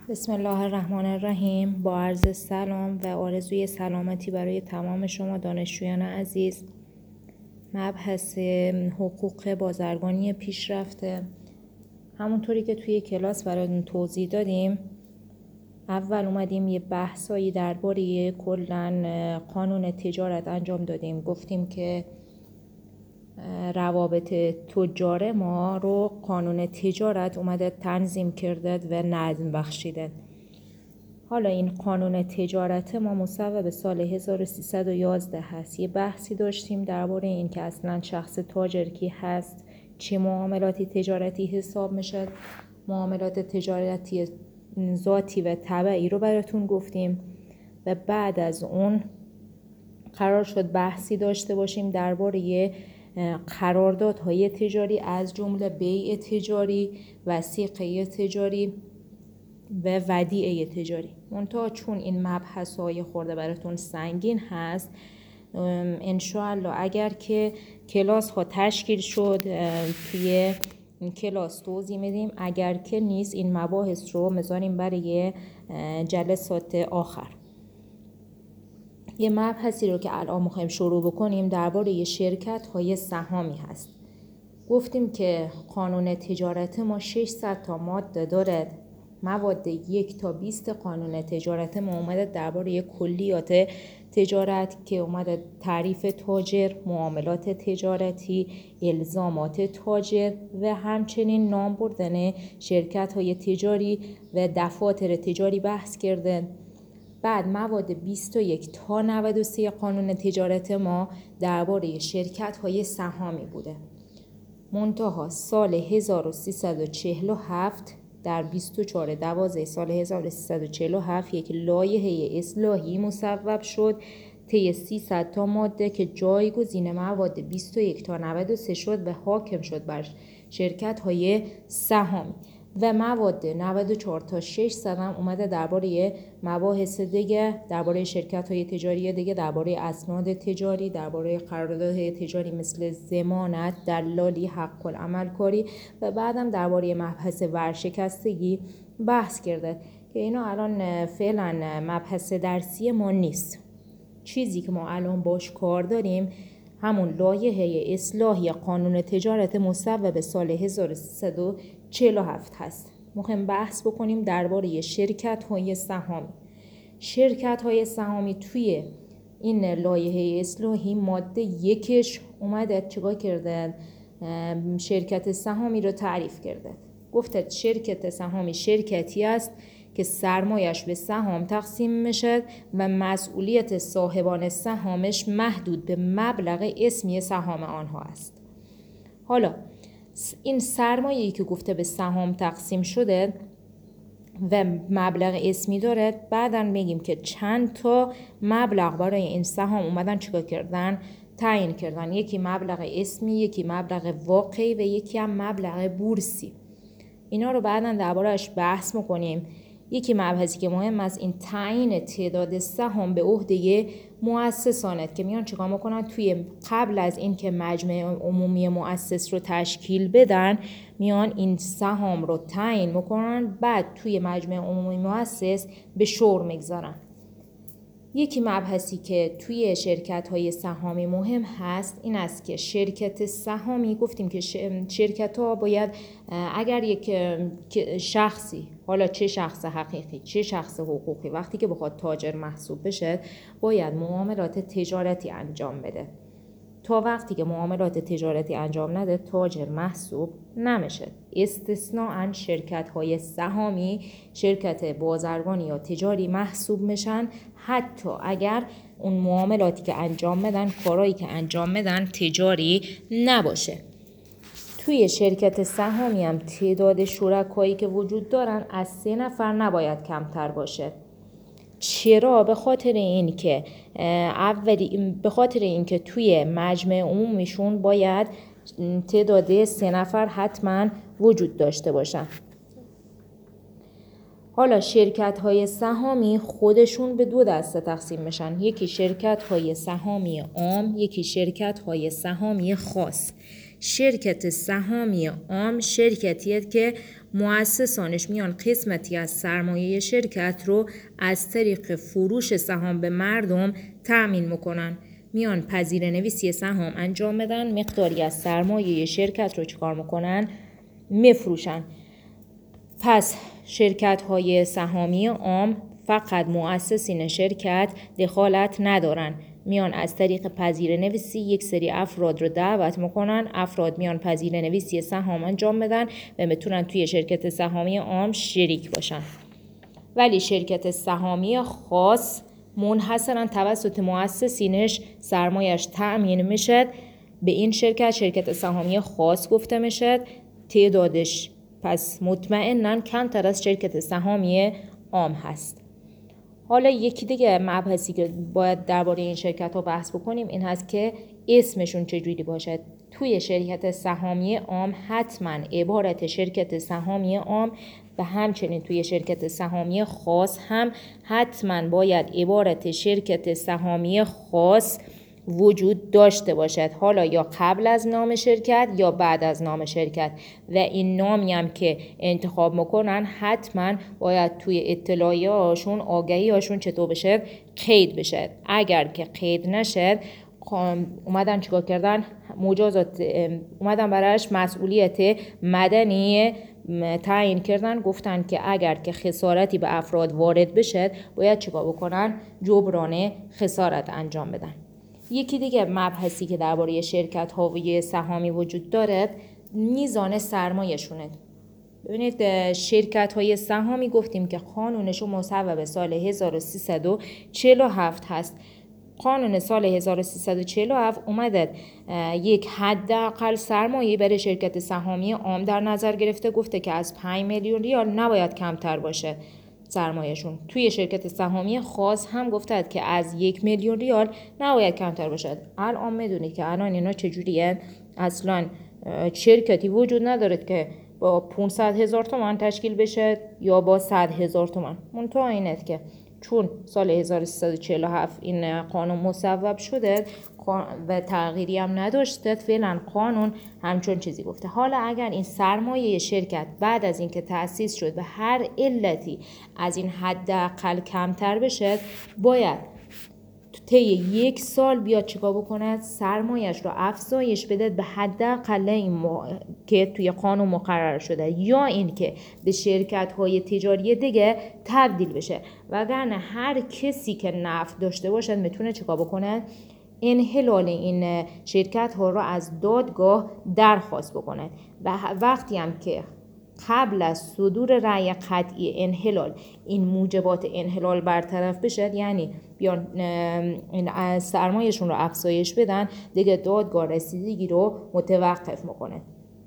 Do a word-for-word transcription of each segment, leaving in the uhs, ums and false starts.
بسم الله الرحمن الرحیم. با عرض سلام و آرزوی سلامتی برای تمام شما دانشجویان عزیز. مبحث حقوق بازرگانی پیشرفته. همونطوری که توی کلاس براتون توضیح دادیم، اول اومدیم یه بحثایی درباره کلاً قانون تجارت انجام دادیم. گفتیم که روابط تجار ما رو قانون تجارت اومده تنظیم کرده و نظم بخشیده. حالا این قانون تجارت ما مصوب به سال هزار و سیصد و یازده هست. یه بحثی داشتیم درباره این که اصلا شخص تاجر کی هست، چه معاملاتی تجارتی حساب میشه. معاملات تجارتی ذاتی و تبعی رو براتون گفتیم و بعد از اون قرار شد بحثی داشته باشیم درباره قراردادهای تجاری، از جمله بیع تجاری، وثیقه تجاری و ودیعه تجاری. منتها چون این مبحث‌های خورده براتون سنگین هست، انشاءالله اگر که کلاس ها تشکیل شد توی کلاس توضیح میدیم، اگر که نیست این مباحث رو میذاریم برای جلسات آخر. یه مبحثی رو که الان میخوایم شروع بکنیم درباره شرکت های سهامی هست. گفتیم که قانون تجارت ما ششصد تا ماده داره. مواد یک تا بیست قانون تجارت ما اومده درباره کلیات تجارت که اومده تعریف تاجر، معاملات تجارتی، الزامات تاجر و همچنین نام بردن شرکت های تجاری و دفاتر تجاری بحث کرده. بعد مواد بیست و یک تا نود و سه قانون تجارت ما درباره شرکت های سهامی بوده. منتها سال هزار و سیصد و چهل و هفت در بیست و چهار دوازده سال هزار و سیصد و چهل و هفت یک لایحه اصلاحی مصوب شد طی سیصد تا ماده که جایگزین مواد بیست و یک تا نود و سه شد و حاکم شد بر شرکت های سهامی. و مواد نود و چهار تا ششصد هم اومده درباره مباحث دیگه، درباره شرکت های تجاری دیگه، درباره اسناد تجاری، درباره قراردادهای تجاری مثل ضمانت، دلالی، حق العمل کاری و بعدم درباره مبحث ورشکستگی بحث کرده که اینا الان فعلا مبحث درسی ما نیست. چیزی که ما الان باش کار داریم همون لایحه اصلاحی قانون تجارت مصوب به سال هزار و سیصد و چهل و هفت هست. میخوایم بحث بکنیم درباره شرکت های سهامی. شرکت های سهامی توی این لایحه اصلاحی ماده یکش اومده چیکار کرده؟ شرکت سهامی رو تعریف کرده. گفته شرکت سهامی شرکتی است که سرمایش به سهام تقسیم میشه و مسئولیت صاحبان سهامش محدود به مبلغ اسمی سهام آنها است. حالا این سرمایه‌ای که گفته به سهام تقسیم شده و مبلغ اسمی داره، بعداً میگیم که چند تا مبلغ برای این سهام اومدن چیکار کردن؟ تعیین کردن. یکی مبلغ اسمی، یکی مبلغ واقعی و یکی هم مبلغ بورسی. اینا رو بعداً درباره‌اش بحث می‌کنیم. یکی مبحثی که مهم است این تعیین تعداد سهام به عهده مؤسسانه که میان چیکار میکنن؟ توی قبل از این که مجمع عمومی مؤسس رو تشکیل بدن میان این سهام رو تعیین میکنن، بعد توی مجمع عمومی مؤسس به شور میگذارن. یکی مبحثی که توی شرکت های سهامی مهم هست این است که شرکت سهامی، گفتیم که شرکت ها باید اگر یک شخصی، حالا چه شخص حقیقی چه شخص حقوقی، وقتی که بخواد تاجر محسوب بشه باید معاملات تجارتی انجام بده. تا وقتی که معاملات تجارتی انجام نده تاجر محسوب نمیشه. استثناءً شرکت های سهامی شرکت بازرگانی یا تجاری محسوب میشن حتی اگر اون معاملاتی که انجام بدن، کارایی که انجام بدن تجاری نباشه. توی شرکت سهامی هم تعداد شرکایی که وجود دارن از سه نفر نباید کمتر باشه. چرا؟ به خاطر این که اولی به خاطر این که توی مجمع عمومیشون باید تعداد سه نفر حتما وجود داشته باشن. حالا شرکت های سهامی خودشون به دو دسته تقسیم میشن. یکی شرکت های سهامی عام، یکی شرکت های سهامی خاص. شرکت سهامی عام شرکتیه که مؤسسانش میان قسمتی از سرمایه شرکت رو از طریق فروش سهام به مردم تأمین میکنن. میان پذیره نویسی سهام انجام بدن، مقداری از سرمایه شرکت رو چیکار میکنن؟ میفروشن. پس شرکت های سهامی عام فقط مؤسسین شرکت دخالت ندارن، میان از طریق پذیره نویسی یک سری افراد رو دعوت میکنن، افراد میان پذیره نویسی سهام انجام بدن و بتونن توی شرکت سهامی عام شریک باشن. ولی شرکت سهامی خاص منحصرا توسط مؤسسینش سرمایش تأمین میشه، به این شرکت شرکت سهامی خاص گفته میشه. تعدادش پس مطمئناً کمتر از شرکت سهامی عام هست. حالا یکی دیگه مبحثی که باید درباره این شرکت ها بحث بکنیم این هست که اسمشون چجوری باشد. توی شرکت سهامی عام حتما عبارت شرکت سهامی عام و همچنین توی شرکت سهامی خاص هم حتما باید عبارت شرکت سهامی خاص وجود داشته باشد، حالا یا قبل از نام شرکت یا بعد از نام شرکت. و این نامی هم که انتخاب میکنن حتما باید توی اطلاعیه هاشون آگهی هاشون چطور بشه؟ قید بشه. اگر که قید نشد اومدن چیکار کردن؟ مجازات اومدن براش مسئولیت مدنی تعیین کردن، گفتن که اگر که خسارتی به افراد وارد بشه باید چیکار بکنن؟ جبران خسارت انجام بدن. یکی دیگه مبحثی که درباره شرکت های سهامی وجود داره میزان سرمایه شونه. ببینید شرکت های سهامی گفتیم که قانونشون مصوب سال هزار و سیصد و چهل و هفت هست. قانون سال هزار و سیصد و چهل و هفت اومده یک حداقل سرمایه برای شرکت سهامی عام در نظر گرفته، گفته که از پنج میلیون ریال نباید کمتر باشه سرمایهشون. توی شرکت سهامی خاص هم گفته که از یک میلیون ریال نباید کمتر باشد. الان میدونید که الان اینا چجوریه؟ اصلا شرکتی وجود نداره که با پانصد هزار تومان تشکیل بشه یا با صد هزار تومان. منتها اینه که چون سال هزار و سیصد و چهل و هفت این قانون مصوب شده و تغییری هم نداشته، فعلا قانون همچون چیزی گفته. حالا اگر این سرمایه شرکت بعد از اینکه تأسیس شد به هر علتی از این حداقل کمتر بشه، باید طی یک سال بیاد چیکار بکنه؟ سرمایه‌اش رو افزایش بده به حداقل این م... که توی قانون مقرر شده، یا این که به شرکت‌های تجاری دیگه تبدیل بشه. وگرنه هر کسی که نفت داشته باشه میتونه چیکار بکنه؟ انحلال این شرکت ها رو از دادگاه درخواست بکنه. و وقتی هم که قبل از صدور رأی قطعی انحلال این موجبات انحلال برطرف بشه، یعنی بیان این سرمایه‌شون رو افزایش بدن، دیگه دادگاه رسیدگی رو متوقف میکنه.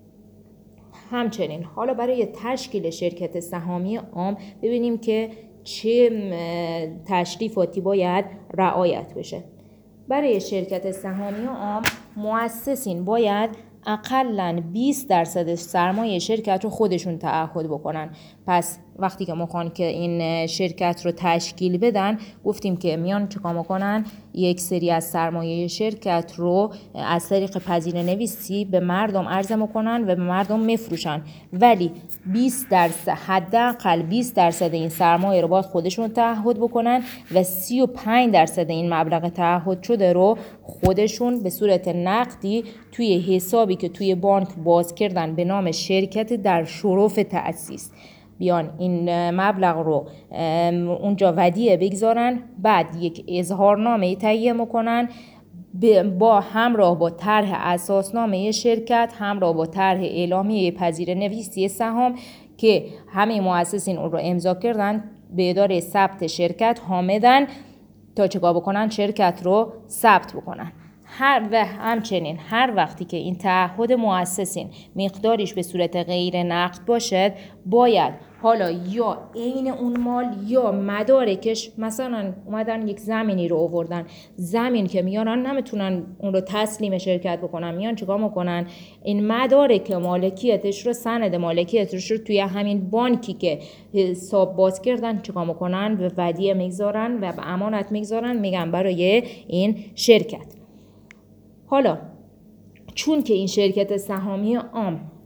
همچنین حالا برای تشکیل شرکت سهامی عام ببینیم که چه تشریفاتی باید رعایت بشه. برای شرکت سهامی عام مؤسسین باید اقلاً بیست درصد سرمایه شرکت رو خودشون تعهد بکنن. پس وقتی که میخوان که این شرکت رو تشکیل بدن، گفتیم که میان چیکار میکنن؟ یک سری از سرمایه شرکت رو از طریق پذیره نویسی به مردم عرضه میکنن و به مردم میفروشن. ولی بیست درصد حداقل بیست درصد این سرمایه رو باید خودشون تعهد بکنن و سی و پنج درصد این مبلغ تعهد شده رو خودشون به صورت نقدی توی حسابی که توی بانک باز کردن به نام شرکت در شرف تأسیس بیان این مبلغ رو اونجا ودیعه بگذارن، بعد یک اظهارنامه تهیه میکنن با همراه با طرح اساسنامه شرکت، همراه با طرح اعلامیه پذیره نویسی سهام که همه مؤسسین اون رو امضا کردن، به اداره ثبت شرکت حامدن تا چیکار بکنن؟ شرکت رو ثبت بکنن. هر و همچنین هر وقتی که این تعهد مؤسسین مقداریش به صورت غیر نقد باشد، باید حالا یا عین اون مال یا مدارکش، مثلا اومدن یک زمینی رو آوردن، زمین که میارن نمیتونن اون رو تسلیم شرکت بکنن، میان چیکار میکنن؟ این مدارک مالکیتش رو، سند مالکیتش رو توی همین بانکی که حساب باز کردن چیکار میکنن؟ به ودیعه میگذارن و به امانت میگذارن، میگن برای این شرکت. حالا چون که این شرکت سهامی عام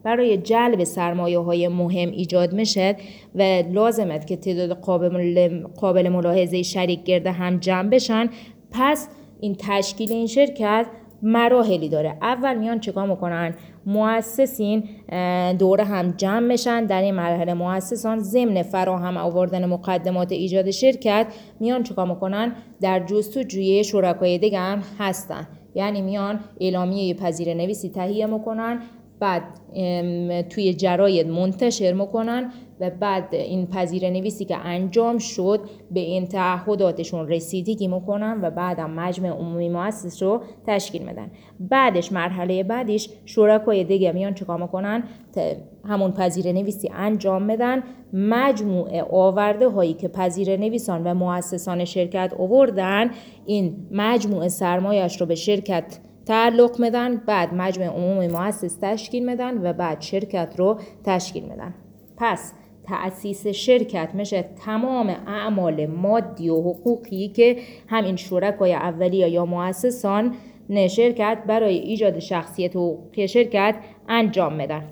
برای جلب سرمایه های مهم ایجاد میشه و لازمه که تعداد قابل, قابل ملاحظه شریک گرده هم جمع بشن. پس این تشکیل این شرکت مراحلی داره. اول میان چیکار میکنن؟ مؤسسین دوره هم جمع میشن. در این مرحله مؤسسان ضمن فراهم آوردن مقدمات ایجاد شرکت میان چیکار میکنن؟ در جستجوی شرکای دیگه هم هستن. یعنی میان اعلامیه پذیره نویسی تهیه میکنن، بعد توی جراید منتشر میکنن و بعد این پذیره نویسی که انجام شد به این تعهداتشون رسیدگی میکنن و بعدم مجمع عمومی مؤسس رو تشکیل میدن. بعدش مرحله بعدش شرکای دیگه میان چیکار میکنن؟ همون پذیره نویسی انجام میدن. مجموعه آورده هایی که پذیره نویسان و مؤسسان شرکت آوردن، این مجموعه سرمایه‌اش رو به شرکت تعلق میدن. بعد مجمع عمومی مؤسس تشکیل میدن و بعد شرکت رو تشکیل میدن. پس تأسیس شرکت میشه تمام اعمال مادی و حقوقی که همین شرکای اولیه یا مؤسسان شرکت برای ایجاد شخصیت و حقوقی شرکت انجام میدن.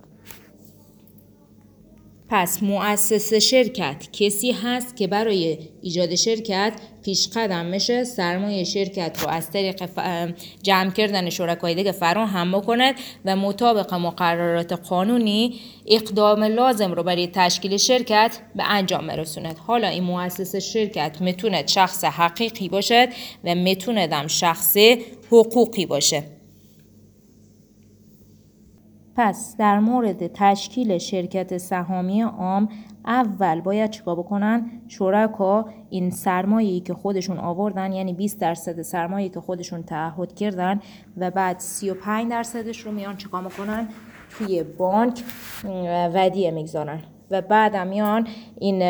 پس مؤسس شرکت کسی هست که برای ایجاد شرکت پیش قدم میشه، سرمایه شرکت رو از طریق جمع کردن شرکای دیگه فراهم بکنه و مطابق مقررات قانونی اقدام لازم رو برای تشکیل شرکت به انجام برسونه. حالا این مؤسس شرکت میتونه شخص حقیقی باشه و میتونه هم شخص حقوقی باشه. پس در مورد تشکیل شرکت سهامی عام اول باید چیکار بکنن؟ شرکا این سرمایه‌ای که خودشون آوردن، یعنی بیست درصد سرمایه‌ای که خودشون تعهد کردن و بعد سی و پنج درصدش رو میان چیکار میکنن؟ توی بانک ودیعه میگذارن و بعد میان این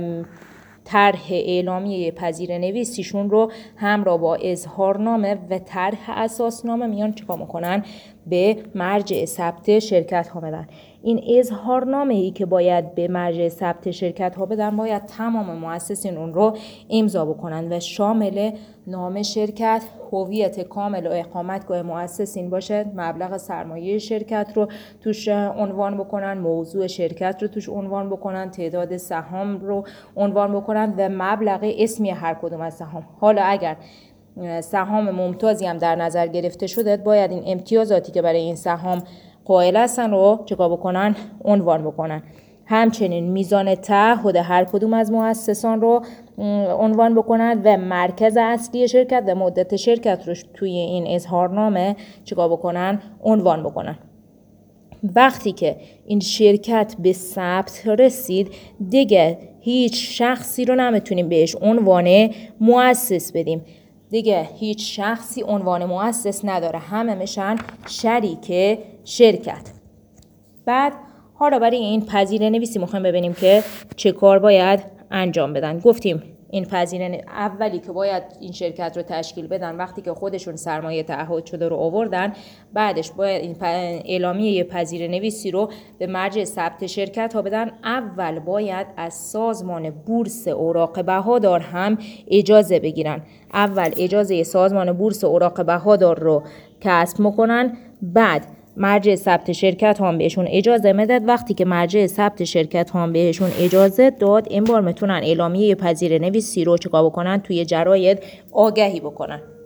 طرح اعلامیه پذیره نویسیشون رو همراه با اظهارنامه و طرح اساسنامه میان چیکار میکنن؟ به مرجع ثبت شرکت ها بدن. این اظهارنامه ای که باید به مرجع ثبت شرکت ها بدن باید تمام مؤسسین اون رو امضا بکنن و شامل نام شرکت، هویت کامل و اقامتگاه مؤسسین باشه، مبلغ سرمایه شرکت رو توش عنوان بکنن، موضوع شرکت رو توش عنوان بکنن، تعداد سهام رو عنوان بکنن و مبلغ اسمی هر کدوم از سهام. حالا اگر سهام ممتازی هم در نظر گرفته شده، باید این امتیازاتی که برای این سهام قائل هستن رو چیکار بکنن؟ عنوان بکنن. همچنین میزان تعهد هر کدوم از مؤسسان رو عنوان بکنن و مرکز اصلی شرکت و مدت شرکت رو توی این اظهارنامه چیکار بکنن؟ عنوان بکنن. وقتی که این شرکت به ثبت رسید دیگه هیچ شخصی رو نمیتونیم بهش عنوان مؤسس بدیم. دیگه هیچ شخصی عنوان مؤسس نداره، همه میشن شریک شرکت. بعد حالا برای این پذیره نویسی میخوایم ببینیم که چه کار باید انجام بدن. گفتیم این پذیره اولی که باید این شرکت رو تشکیل بدن وقتی که خودشون سرمایه تعهد شده رو آوردن، بعدش باید این اعلامیه پذیره نویسی رو به مرجع ثبت شرکت ها بدن. اول باید از سازمان بورس اوراق بهادار هم اجازه بگیرن. اول اجازه سازمان بورس اوراق بهادار رو کسب میکنن، بعد مرجع ثبت شرکت هم بهشون اجازه میداد. وقتی که مرجع ثبت شرکت هم بهشون اجازه داد، این بار میتونن اعلامیه پذیره نویسی رو چیکار بکنن؟ توی جراید آگهی بکنن.